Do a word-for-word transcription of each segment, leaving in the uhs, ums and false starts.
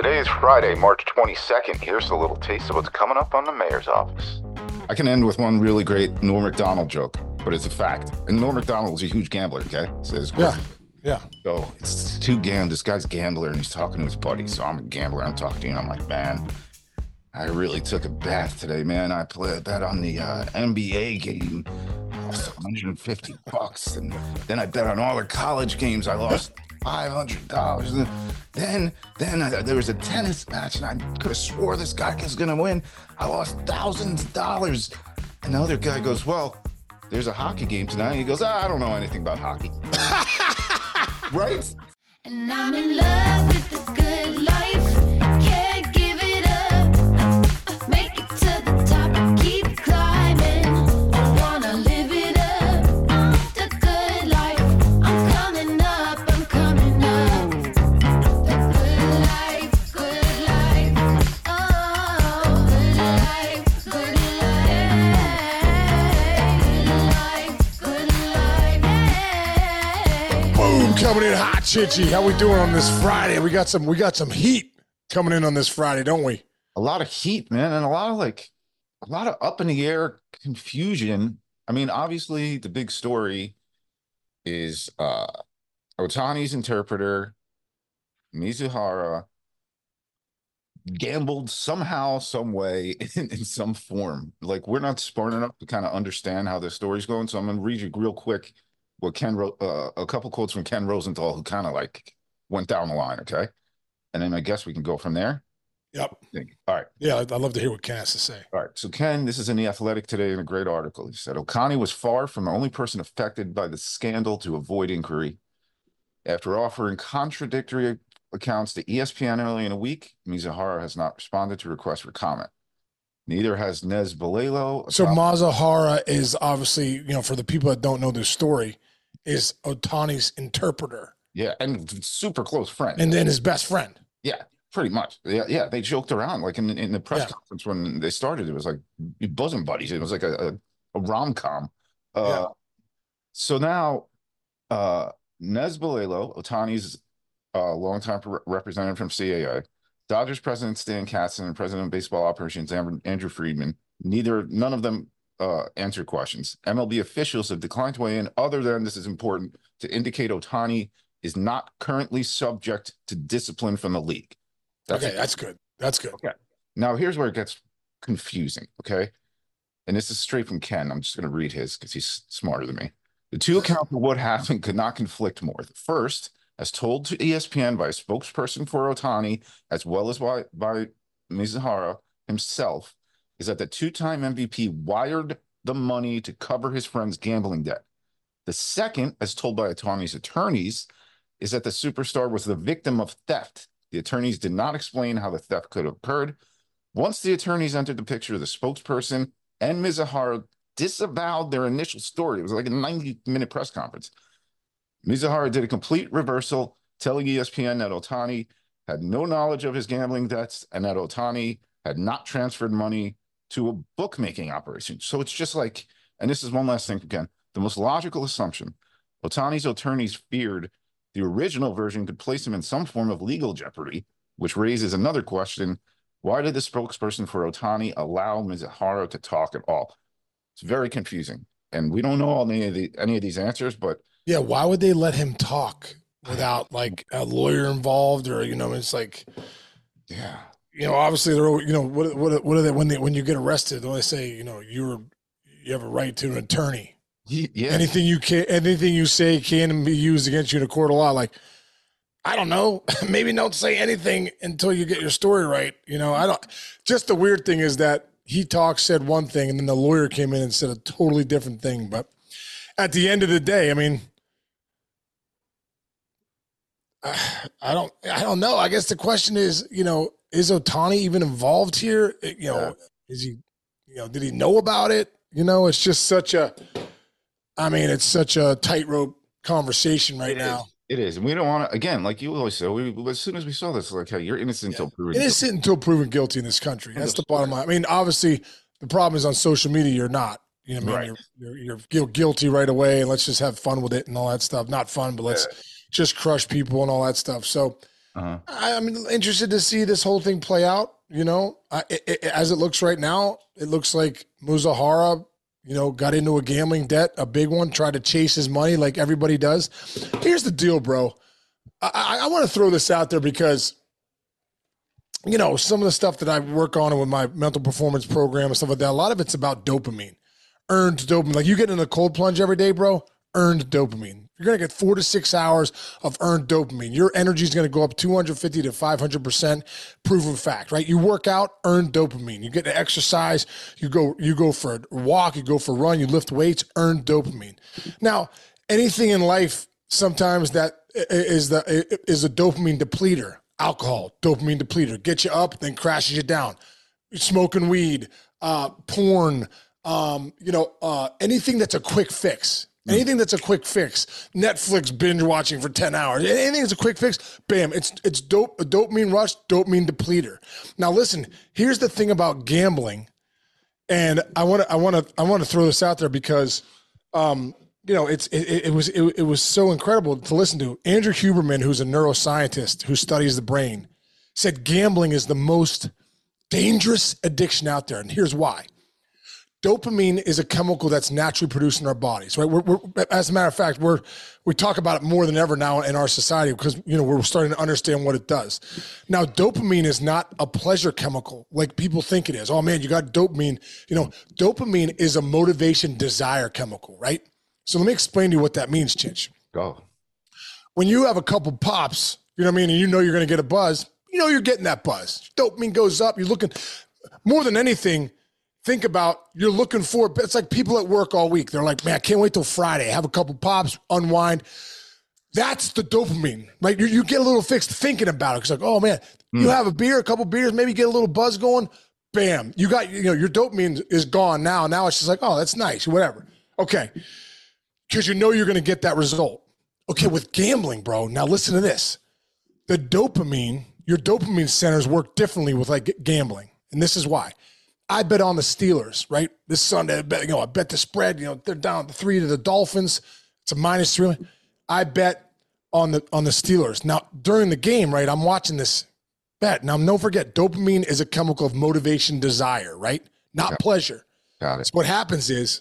Today is Friday, March twenty-second. Here's a little taste of what's coming up on the mayor's office. I can end with one really great Norm Macdonald joke, but it's a fact. And Norm Macdonald was a huge gambler, okay? Says, yeah, yeah. So it's two gam. This guy's a gambler, and he's talking to his buddy. So I'm a gambler. I'm talking to you, and I'm like, man, I really took a bath today, man. I played bet on the uh, N B A game. I lost one hundred fifty bucks, and then I bet on all the college games. I lost five hundred dollars. And then, then I, there was a tennis match, and I could have swore this guy was going to win. I lost thousands of dollars. And the other guy goes, well, there's a hockey game tonight. And he goes, ah, I don't know anything about hockey. Right? And I'm in love with the good life. Can't give it up. Make it to the top and keep climbing. I wanna live it up. The good life. I'm coming up, I'm coming up. The good life, good life. Oh, good life, good life. Good life, good life. Boom, coming in hot, Chichi. How we doing on this Friday? We got some we got some heat coming in on this Friday, don't we? A lot of heat, man, and a lot of like a lot of up in the air confusion. I mean, obviously the big story is uh Ohtani's interpreter, Mizuhara, gambled somehow, some way, in, in some form. Like, we're not smart enough to kind of understand how this story's going. So I'm gonna read you real quick what Ken wrote, uh, a couple quotes from Ken Rosenthal, who kind of like went down the line, okay? And then I guess we can go from there. Yep. All right. Yeah, I'd I'd love to hear what Ken has to say. All right. So Ken, this is in The Athletic today in a great article. He said, Ohtani was far from the only person affected by the scandal to avoid inquiry. After offering contradictory accounts to E S P N early in the week, Mizuhara has not responded to requests for comment. Neither has Nez Balelo. So Mazahara is obviously, you know, for the people that don't know this story, is Ohtani's interpreter. Yeah, and super close friend. And then his best friend. Yeah, pretty much. Yeah, yeah. They joked around like in in the press Yeah. conference when they started. It was like bosom buddies. It was like a a, a rom com. Uh, Yeah. So now, uh, Nez Balelo, Ohtani's uh, longtime re- representative from C A A, Dodgers president Stan Katzen, and president of baseball operations Am- Andrew Friedman. Neither, none of them uh, answered questions. M L B officials have declined to weigh in, other than this is important to indicate Ohtani is not currently subject to discipline from the league. Okay, that's good. That's good. Okay. Now, here's where it gets confusing, okay? And this is straight from Ken. I'm just going to read his because he's smarter than me. The two accounts of what happened could not conflict more. The first, as told to E S P N by a spokesperson for Ohtani, as well as by, by Mizuhara himself, is that the two-time M V P wired the money to cover his friend's gambling debt. The second, as told by Ohtani's attorneys, is that the superstar was the victim of theft. The attorneys did not explain how the theft could have occurred. Once the attorneys entered the picture, the spokesperson and Mizuhara disavowed their initial story. It was like a ninety-minute press conference. Mizuhara did a complete reversal, telling E S P N that Ohtani had no knowledge of his gambling debts and that Ohtani had not transferred money to a bookmaking operation. So it's just like, and this is one last thing again, the most logical assumption, Ohtani's attorneys feared the original version could place him in some form of legal jeopardy, which raises another question. Why did the spokesperson for Ohtani allow Mizuhara to talk at all? It's very confusing. And we don't know any of the any of these answers, but Yeah, why would they let him talk without like a lawyer involved, or you know, it's like, yeah. you know, obviously they're, you know, what what what are they when they when you get arrested? Don't they say, you know, you're you have a right to an attorney? Yeah. Anything you can, anything you say can be used against you in a court of law. Like, I don't know, maybe don't say anything until you get your story right. You know, I don't. Just the weird thing is that he talked, said one thing, and then the lawyer came in and said a totally different thing. But at the end of the day, I mean, I don't, I don't know. I guess the question is, you know, is Ohtani even involved here? You know, Yeah. is he, you know, did he know about it? You know, it's just such a, I mean, it's such a tightrope conversation right It is. now. It is. And we don't want to, again, like you always say, we, as soon as we saw this, like, hey, you're innocent until proven guilty. Innocent until proven guilty in this country. That's the bottom line. I mean, obviously, the problem is on social media, you're not. You know what I mean? Right. You're, you're, you're guilty right away, and let's just have fun with it and all that stuff. Not fun, but let's just crush people and all that stuff. So Uh-huh. I, I'm interested to see this whole thing play out. You know, I, it, it, as it looks right now, it looks like Muzahara, you know, got into a gambling debt, a big one, tried to chase his money like everybody does. Here's the deal, bro. I, I, I want to throw this out there because, you know, some of the stuff that I work on with my mental performance program and stuff like that, a lot of it's about dopamine, earned dopamine. Like you get in a cold plunge every day, bro, earned dopamine. You're going to get four to six hours of earned dopamine. Your energy is going to go up two hundred fifty to five hundred percent, proven fact, right? You work out, earned dopamine. You get to exercise, you go, you go for a walk, you go for a run, you lift weights, earned dopamine. Now, anything in life sometimes that is the is a dopamine depleter. Alcohol, dopamine depleter, get you up, then crashes you down. Smoking weed, uh, porn, um, you know, uh, anything that's a quick fix. Anything that's a quick fix, Netflix binge watching for ten hours, anything that's a quick fix, bam, it's it's dope, a dopamine rush, dopamine depleter. Now listen, here's the thing about gambling, and I want to I want to I want to throw this out there because um, you know, it's it, it was it, it was so incredible to listen to. Andrew Huberman, who's a neuroscientist who studies the brain, said gambling is the most dangerous addiction out there, and here's why. Dopamine is a chemical that's naturally produced in our bodies, right? We're, we're, as a matter of fact, we're we talk about it more than ever now in our society because you know we're starting to understand what it does. Now, dopamine is not a pleasure chemical like people think it is. Oh man, you got dopamine. You know, dopamine is a motivation desire chemical, right? So let me explain to you what that means, Chinch. Go. When you have a couple pops, you know what I mean, and you know you're going to get a buzz, you know you're getting that buzz. Dopamine goes up. You're looking more than anything. Think about you're looking for. It's like people at work all week. They're like, man, I can't wait till Friday. Have a couple pops, unwind. That's the dopamine, right? You, you get a little fixed thinking about it. It's like, oh man, mm. you have a beer, a couple beers, maybe get a little buzz going. Bam, you got you know your dopamine is gone now. Now it's just like, oh, that's nice, whatever. Okay, because you know you're going to get that result. Okay, with gambling, bro. Now listen to this. The dopamine, your dopamine centers work differently with like gambling, and this is why. I bet on the Steelers, right? This Sunday, I bet, you know, I bet the spread, you know, they're down three to the Dolphins. It's a minus three. I bet on the on the Steelers. Now, during the game, right, I'm watching this bet. Now, don't forget, dopamine is a chemical of motivation, desire, right? Not Got pleasure. Got it. So what happens is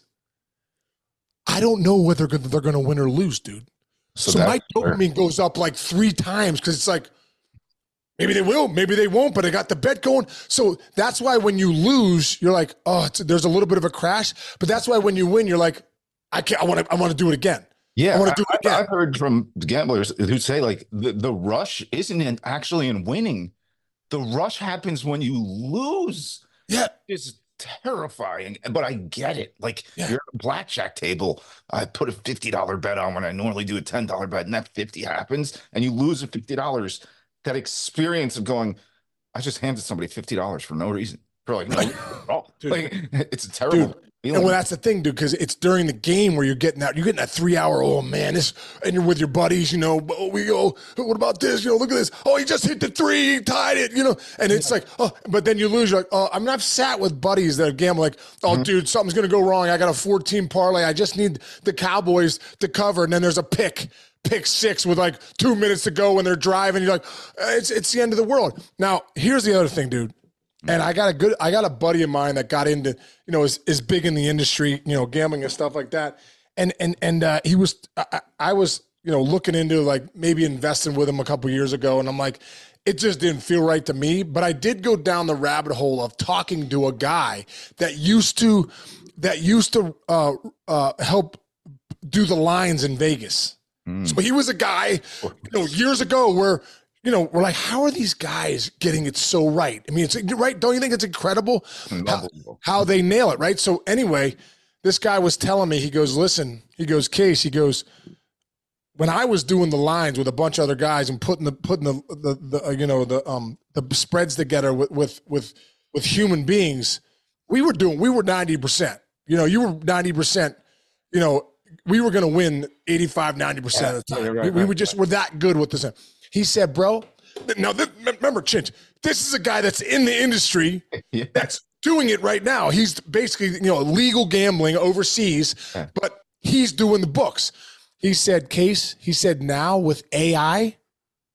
I don't know whether they're going to win or lose, dude. So, so my dopamine goes up like three times because it's like, maybe they will, maybe they won't, but I got the bet going. So that's why when you lose, you're like, oh, it's, there's a little bit of a crash. But that's why when you win, you're like, I can't. I want to. I want to do it again. Yeah, I want to do it again. I've heard from gamblers who say like the, the rush isn't in actually in winning. The rush happens when you lose. Yeah, it's terrifying. But I get it. Like yeah. you're at a blackjack table. I put a fifty dollar bet on when I normally do a ten dollar bet, and that fifty happens, and you lose the fifty dollars. That experience of going, I just handed somebody fifty dollars for no reason. For like, no reason at all. Like, it's a terrible dude, feeling. And well, that's the thing, dude, because it's during the game where you're getting that, you're getting that three hour, oh man, this, and you're with your buddies, you know, oh, we go, what about this? You know, look at this. Oh, he just hit the three, he tied it, you know, and it's like, oh, but then you lose. You're like, oh, I mean, I've sat with buddies that gamble like, oh, mm-hmm. dude, something's going to go wrong. I got a fourteen parlay. I just need the Cowboys to cover. And then there's a pick. Pick six with like two minutes to go when they're driving. You're like, it's it's the end of the world. Now, here's the other thing, dude. And I got a good, I got a buddy of mine that got into, you know, is is big in the industry, you know, gambling and stuff like that. And and and uh, he was, I, I was, you know, looking into like maybe investing with him a couple years ago, and I'm like, it just didn't feel right to me. But I did go down the rabbit hole of talking to a guy that used to, that used to uh, uh, help do the lines in Vegas. Mm. So he was a guy, you know, years ago where, you know, we're like, how are these guys getting it so right? I mean, it's right. Don't you think it's incredible how, how they nail it, right? So anyway, this guy was telling me, he goes, listen, he goes, Case, he goes, when I was doing the lines with a bunch of other guys and putting the, putting the, the, the uh, you know, the, um, the spreads together with, with, with, with human beings, we were doing, we were ninety percent, you know, you were ninety percent, you know, we were going to win eighty-five, ninety percent of the time. Right, right, we, we were just, right. we're that good with this. He said, bro, now this, remember, Chinch, this is a guy that's in the industry yeah. that's doing it right now. He's basically, you know, legal gambling overseas, yeah. but he's doing the books. He said, Case, he said, now with A I,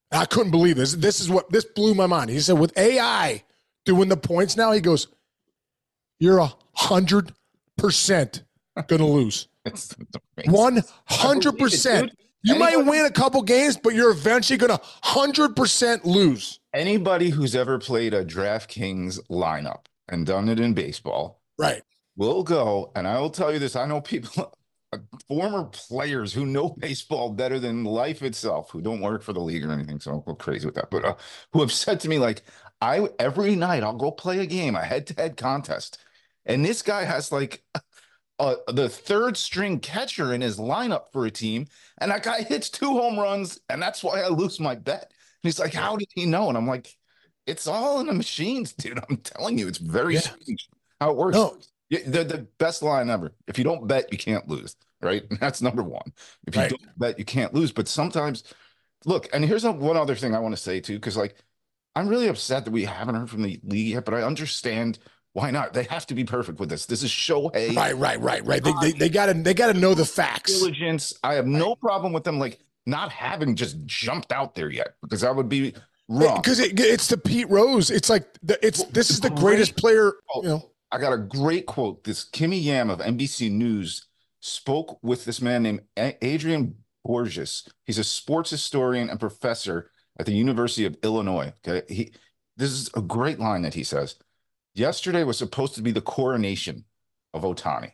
I couldn't believe this. This is what this blew my mind. He said, with A I doing the points now, he goes, you're a hundred percent gonna lose. It's One hundred percent. You Anybody- might win a couple games, but you're eventually gonna hundred percent lose. Anybody who's ever played a DraftKings lineup and done it in baseball Right. will go, and I will tell you this. I know people, former players who know baseball better than life itself, who don't work for the league or anything, so I'll go crazy with that, but uh, who have said to me, like, I every night I'll go play a game, a head-to-head contest, and this guy has like uh, the third string catcher in his lineup for a team, and that guy hits two home runs, and that's why I lose my bet. And he's like, how did he know? And I'm like, it's all in the machines, dude. I'm telling you, it's very Yeah. strange how it works. No. Yeah, the, the best line ever. If you don't bet, you can't lose, right? That's number one. If you Right. don't bet, you can't lose. But sometimes, look, and here's a, one other thing I want to say too, because like, I'm really upset that we haven't heard from the league yet, but I understand why not. They have to be perfect with this. This is Shohei. Right, right, right, right. They, they, they gotta they gotta know the facts. Diligence. I have no problem with them like not having just jumped out there yet, because that would be wrong. Because it, it's the Pete Rose. It's like the, it's this is the greatest player. You know, I got a great quote. This Kimmy Yam of N B C News spoke with this man named A- Adrian Borges. He's a sports historian and professor at the University of Illinois. Okay, he this is a great line that he says. Yesterday was supposed to be the coronation of Ohtani.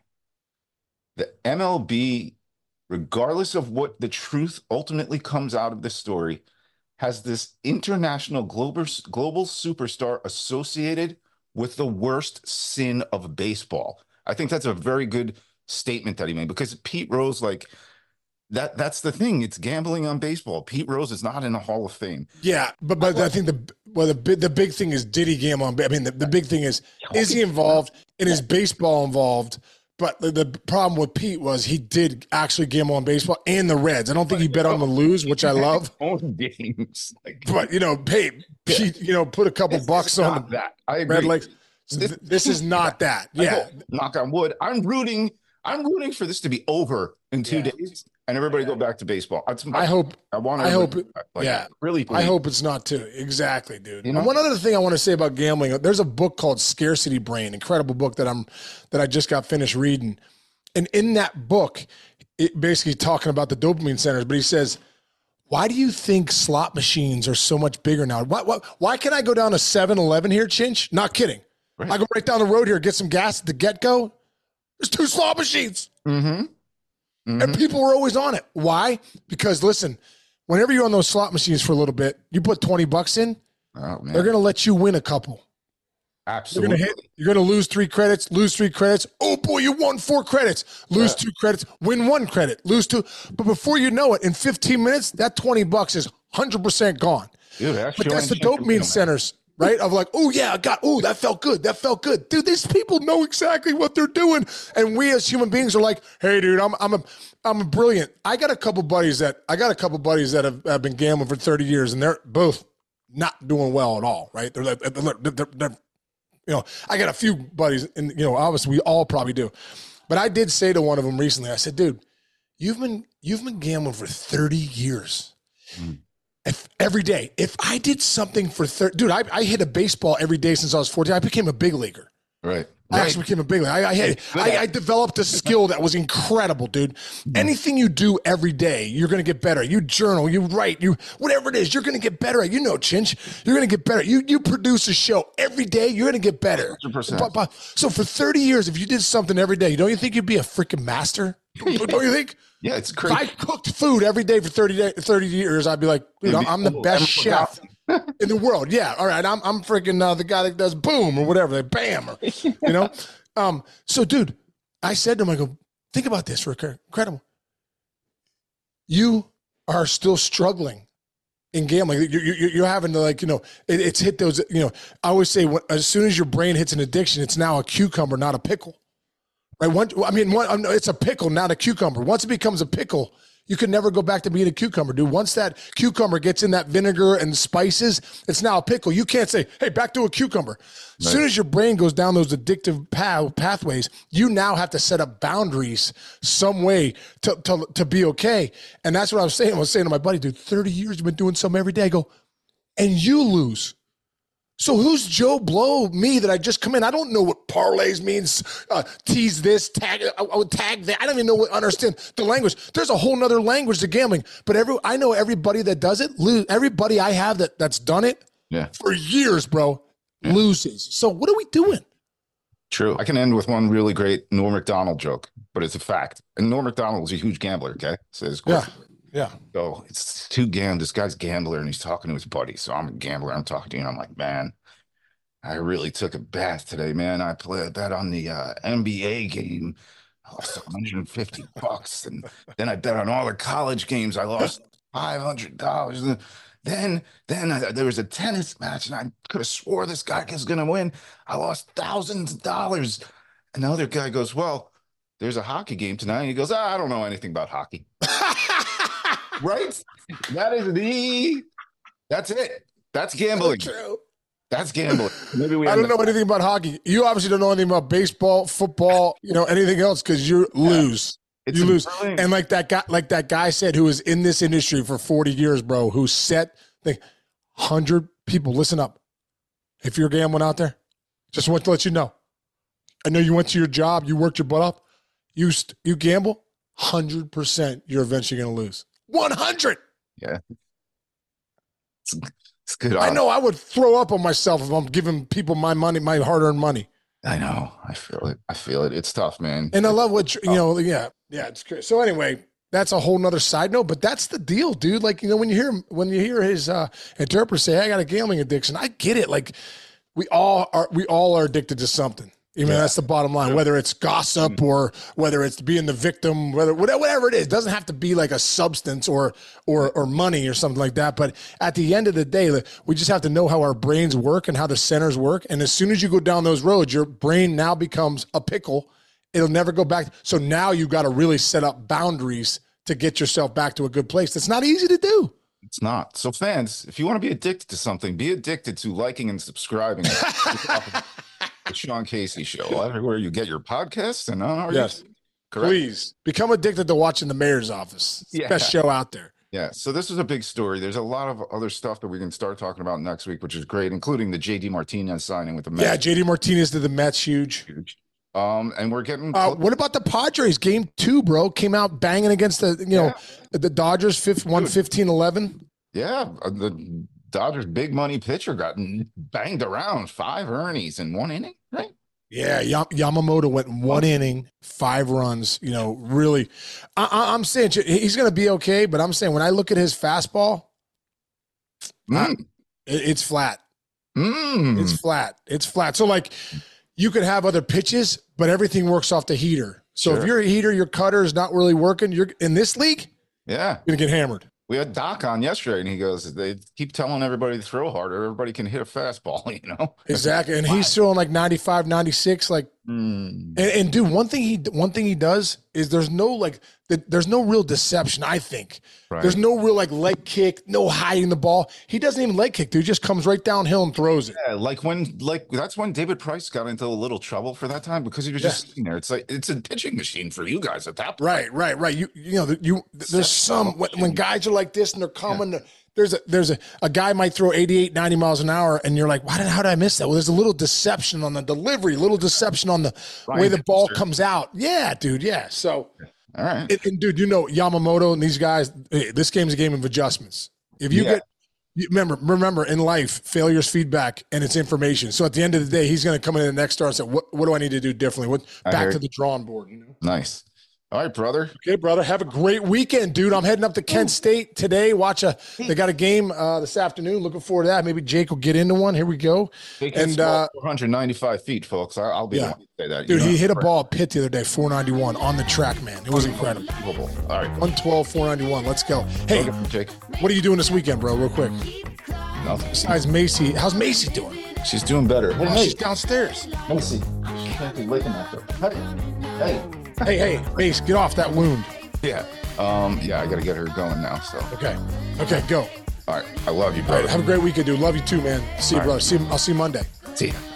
The M L B, regardless of what the truth ultimately comes out of this story, has this international global global superstar associated with the worst sin of baseball. I think that's a very good statement that he made, because Pete Rose, like that, that's the thing. It's gambling on baseball. Pete Rose is not in the Hall of Fame. yeah, but but I think the well the bi- the big thing is, did he gamble on? I mean, the, the big thing is, is he involved? And is baseball involved? But the, the problem with Pete was he did actually gamble on baseball and the Reds. I don't think he bet on the lose, which I love. Own games. Like, But you know, hey, Pete, you know, put a couple it's bucks not on that. I the agree. Red Lakes. Th- This is not that. I Yeah, hope, knock on wood. I'm rooting. I'm rooting for this to be over in two Yeah. days and everybody go back to baseball. That's my, I hope. I want. I hope everybody- like, yeah. really. I please. hope it's not too. Exactly, dude. You know? And one other thing I want to say about gambling, there's a book called Scarcity Brain, incredible book that I'm that I just got finished reading. And in that book, it basically talking about the dopamine centers, but he says, why do you think slot machines are so much bigger now? Why, why, why can I go down to seven eleven here, Chinch? Not kidding. Right. I go right down the road here, get some gas at the get-go. There's two slot machines. Mm-hmm. And Mhm. people were always on it. Why? Because listen, whenever you're on those slot machines for a little bit, you put twenty bucks in, Oh man. they're going to let you win a couple. You're Absolutely. going to hit, you're going to lose three credits, lose three credits. Oh boy, you won four credits, lose Yeah. two credits, win one credit, lose two. But before you know it, in fifteen minutes, that twenty bucks is one hundred percent gone. Dude, that's But showing that's the shit from you, dopamine man. centers, right? Of like, oh yeah, I got, oh, that felt good. That felt good. Dude, these people know exactly what they're doing. And we as human beings are like, hey dude, I'm I'm a I'm a brilliant. I got a couple buddies that I got a couple buddies that have, have been gambling for thirty years, and they're both not doing well at all, right? They're like they're, they're, they're you know, I got a few buddies, and you know, obviously we all probably do. But I did say to one of them recently, I said, dude, you've been you've been gambling for thirty years. Mm. If every day, if I did something for thirty, dude, I, I hit a baseball every day since I was fourteen. I became a big leaguer. Right. I Right. actually became a big leaguer. I, I, had, Good. I, I developed a skill that was incredible, dude. Anything you do every day, you're going to get better. You journal, you write, you whatever it is, you're going to get better at. You know, Chinch, you're going to get better. You you produce a show every day, you're going to get better. one hundred percent. But- but- so for thirty years, if you did something every day, don't you think you'd be a freaking master? Don't you think? Yeah, it's If crazy. I cooked food every day for thirty, day, thirty years, I'd be like, dude, I'm, I'm the best chef in the world. Yeah, all right, I'm I'm freaking uh, the guy that does boom or whatever, like bam, or, you know. Um, so, dude, I said to him, I go, think about this, Rick. Incredible. You are still struggling in gambling. You're, you're, you're having to like, you know, it, it's hit those. You know, I always say, when, as soon as your brain hits an addiction, it's now a cucumber, not a pickle. Right? One, I mean, one, it's a pickle, not a cucumber. Once it becomes a pickle, you can never go back to being a cucumber, dude. Once that cucumber gets in that vinegar and spices, it's now a pickle. You can't say, hey, back to a cucumber. As soon as your brain goes down those addictive path, pathways, you now have to set up boundaries some way to, to, to be okay. And that's what I was saying. I was saying to my buddy, dude, thirty years you've been doing something every day. I go, and you lose. So who's Joe Blow, me, that I just come in? I don't know what parlays means, uh, tease this, tag, I, I would tag that. I don't even know what, understand the language. There's a whole nother language to gambling. But every I know everybody that does it, lose. Everybody I have that, that's done it Yeah. for years, bro, Yeah. loses. So what are we doing? True. I can end with one really great Norm Macdonald joke, but it's a fact. And Norm Macdonald was a huge gambler, okay? So it's Yeah, yeah. So it's two gam. This guy's a gambler and he's talking to his buddy. So I'm a gambler. I'm talking to you and I'm like, man, I really took a bath today, man. I played that on the uh, N B A game. I lost one hundred fifty bucks. And then I bet on all the college games. I lost five hundred dollars. And then, then I, there was a tennis match and I could have swore this guy was going to win. I lost thousands of dollars. And the other guy goes, well, there's a hockey game tonight. And he goes, ah, I don't know anything about hockey. Right? That is the, that's it. That's gambling. True. That's gambling. Maybe we I end don't up- know anything about hockey. You obviously don't know anything about baseball, football, you know, anything else because you lose. It's You a lose. brilliant- And like that guy, like that guy said, who was in this industry for forty years, bro, who set the hundred people. Listen up. If you're gambling out there, just want to let you know. I know you went to your job, you worked your butt off. You st- you gamble, hundred percent. You're eventually going to lose. One hundred. Yeah. It's, it's good. I odds. know I would throw up on myself if I'm giving people my money, my hard-earned money. I know. I feel it. I feel it. It's tough, man. And I love what, you know, yeah, yeah, it's great. So anyway, that's a whole nother side note, but that's the deal, dude. Like, you know, when you hear him, when you hear his uh, interpreter say, I got a gambling addiction, I get it. Like we all are, we all are addicted to something. I mean, Yeah. that's the bottom line, whether it's gossip or whether it's being the victim, whether whatever it is, it doesn't have to be like a substance or or or money or something like that. But at the end of the day, like, we just have to know how our brains work and how the centers work. And as soon as you go down those roads, your brain now becomes a pickle. It'll never go back. So now you've got to really set up boundaries to get yourself back to a good place. That's not easy to do. It's not. So fans, if you want to be addicted to something, be addicted to liking and subscribing to the Sean Casey Show everywhere you get your podcasts and on our Yes. YouTube. Correct. Please become addicted to watching the mayor's office. It's the Yeah. best show out there. Yeah, so this is a big story. There's a lot of other stuff that we can start talking about next week, which is great, including the J D Martinez signing with the Mets. Yeah, J D Martinez to the Mets, huge. Huge. Um, and we're getting Uh, what about the Padres? Game two, bro, came out banging against the you know the Dodgers. Fifth one fifteen eleven. yeah, uh, the Dodgers' big money pitcher got banged around five earnings in one inning, right? Yeah, Yam- Yamamoto went one inning, five runs. You know, really, I- I- I'm saying he's going to be okay. But I'm saying when I look at his fastball, Mm. it, it's flat. Mm. It's flat. It's flat. So like, you could have other pitches, but everything works off the heater. So if Sure. your heater, your cutter is not really working, you're in this league, Yeah. you're gonna get hammered. We had Doc on yesterday, and he goes, they keep telling everybody to throw harder. Everybody can hit a fastball, you know? Exactly. And he's throwing like ninety-five, ninety-six, like. Mm. And, and dude, one thing he one thing he does is there's no like the, there's no real deception. I think Right. there's no real like leg kick, no hiding the ball. He doesn't even leg kick. Dude, he just comes right downhill and throws it. Yeah, like when, like that's when David Price got into a little trouble for that time because he was just sitting there. It's like it's a pitching machine for you guys at that point. Right, right, right. You you know you there's some when, when guys are like this and they're coming. There's a there's a, a guy might throw eighty-eight, ninety miles an hour, and you're like, why did how did I miss that? Well, there's a little deception on the delivery, a little deception on the Ryan way the ball Hipster. comes out. Yeah, dude. Yeah. So. All right. And, and dude, you know Yamamoto and these guys. Hey, this game's a game of adjustments. If you Yeah. get, you remember, remember in life, failure's feedback and it's information. So at the end of the day, he's going to come in the next start and say, "What, what do I need to do differently? What I back heard- to the drawing board?" You know. Nice. All right, brother. Okay, brother. Have a great weekend, dude. I'm heading up to Kent State today. Watch a. They got a game uh, this afternoon. Looking forward to that. Maybe Jake will get into one. Here we go. And And uh, four hundred ninety-five feet, folks. I, I'll be Yeah. the one to say that. dude, You he know, hit a ball at Pitt the other day, four ninety-one on the track, man. It was incredible. unbelievable. All right. one twelve, four ninety-one. Let's go. Hey, Okay, Jake. what are you doing this weekend, bro? Real quick. Nothing. Besides Macy, how's Macy doing? She's doing better. Hey, Oh, hey, she's downstairs. Macy. Can't be licking that though. Hey, hey. Hey, hey, Mace, get off that wound. Yeah. Um, yeah, I got to get her going now. So, Okay. Okay, go. all right. I love you, All brother. right, have a great weekend, dude. Love you too, man. See you, All right. brother. See you, I'll see you Monday. See ya.